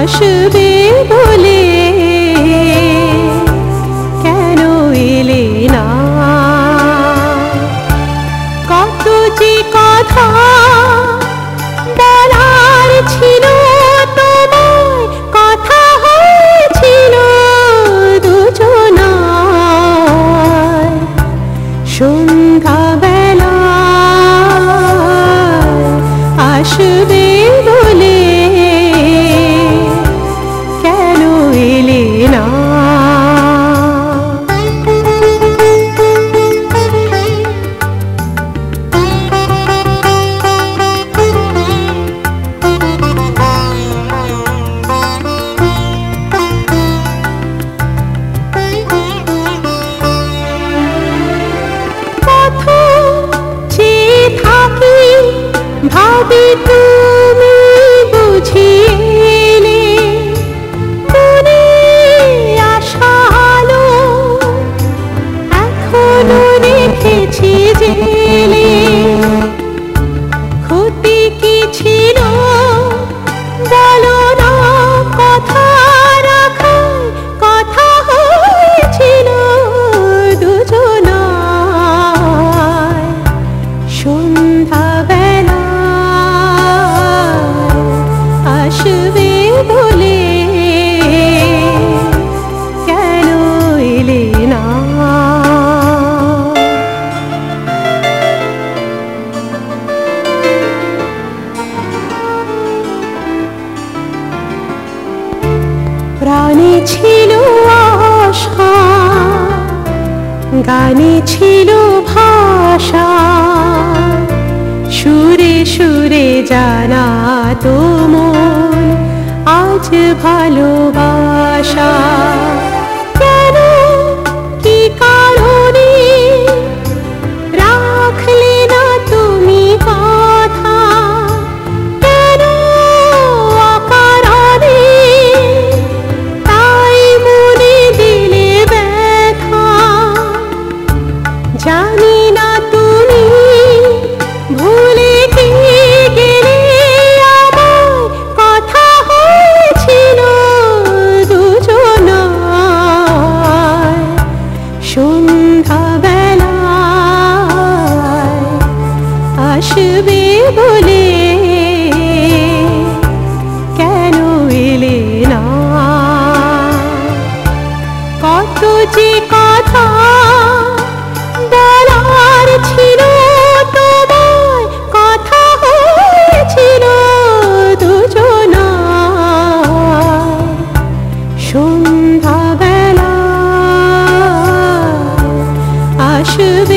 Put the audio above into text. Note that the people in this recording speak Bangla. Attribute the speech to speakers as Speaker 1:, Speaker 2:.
Speaker 1: আসবে বলে কেন এলে না? কত যে কথা বলার ছিল তোমায়, কথা হয়েছিল দুজনায়। সন্ধ্যাবেলা আসবে বলে কেন এলে না? ভাবি তুমি বুঝিলে মনে আশালো এখনো রেখেছি জেলে। ক্ষতি কি ছিল বলো না, কথা রাখার কথা হয়েছিল দুজনায়। সন্ধ্যাবেলা আসবে বলে কেন এলে না? প্রাণে ছিল আশা, গানে ছিল ভাষা, সুরে সুরে জানাতো মন আজ ভালোবাসা। কেন কি কারণে রাখলে না তুমি কথা? কেন অকারণে তাই মনে দিলে ব্যথা? জানি না তুমি ভুলে কি গেলে আমায়, কথা হয়েছিল দুজনায়। সন্ধ্যাবেলায় আসবে বলে কেন এলে না? কত যে কথা বলার ছিল তোমায়, কথা হয়েছিল দুজনায়। সন্ধ্যাবেলা আসবে